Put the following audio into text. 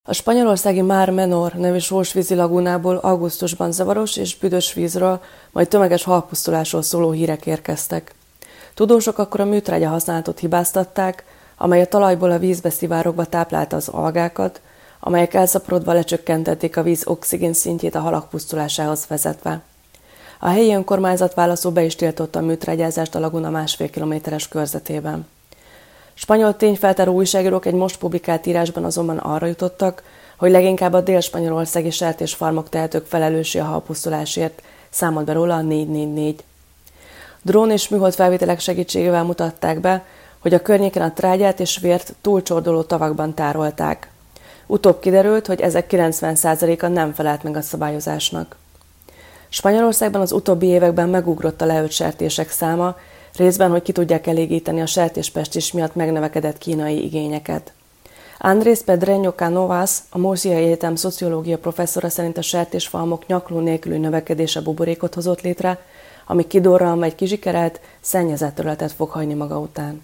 A spanyolországi Mar Menor nevű sósvízi lagúnából augusztusban zavaros és büdös vízről, majd tömeges halpusztulásról szóló hírek érkeztek. Tudósok akkor a műtrágya használatot hibáztatták, amely a talajból a vízbe szivárogva táplálta az algákat, amelyek elszaporodva lecsökkentették a víz oxigén szintjét a halak pusztulásához vezetve. A helyi önkormányzat válaszul be is tiltotta a műtrágyázást a laguna 1,5 kilométeres körzetében. Spanyol tényfeltáró újságírók egy most publikált írásban azonban arra jutottak, hogy leginkább a dél-spanyolországi sertésfarmok tehetők felelőssé a halpusztulásért, számolt be róla a 444. Drón és műhold felvételek segítségével mutatták be, hogy a környéken a trágyát és vért túlcsordoló tavakban tárolták. Utóbb kiderült, hogy ezek 90%-a nem felelt meg a szabályozásnak. Spanyolországban az utóbbi években megugrott a leölt sertések száma, részben, hogy ki tudják elégíteni a sertéspestis miatt megnövekedett kínai igényeket. Andrés Pedreño Canovas, a Murciai Egyetem szociológia professzora szerint a sertésfalmok nyakló nélküli növekedése buborékot hozott létre, ami kidorral vagy kizsikerelt, szennyezett területet fog hagyni maga után.